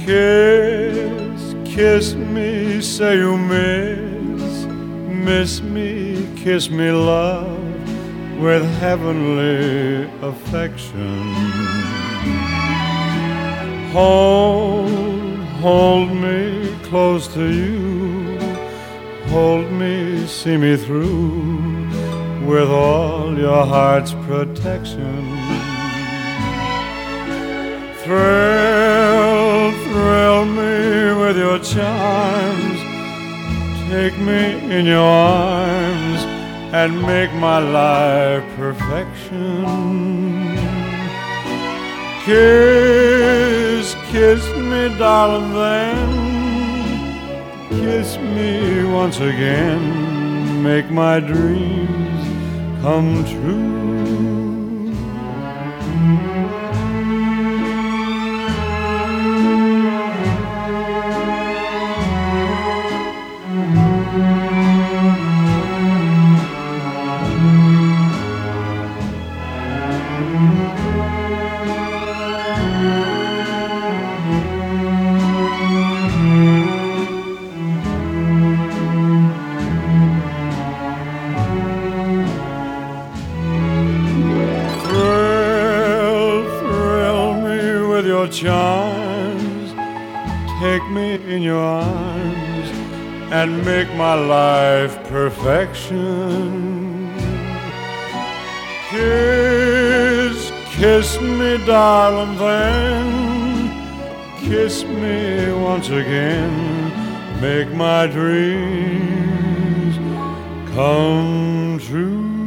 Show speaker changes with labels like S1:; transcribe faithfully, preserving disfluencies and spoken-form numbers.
S1: Kiss, kiss me, say you miss, miss me, kiss me, love, with heavenly affection. Hold, hold me close to you, hold me, see me through, with all your heart's protection. Thrill, thrill me with your charms, take me in your arms, and make my life perfection. Kiss, kiss me, darling, then kiss me once again, make my dreams come true. Charms, take me in your arms, and make my life perfection. Kiss, kiss me, darling, then kiss me once again, make my dreams come true.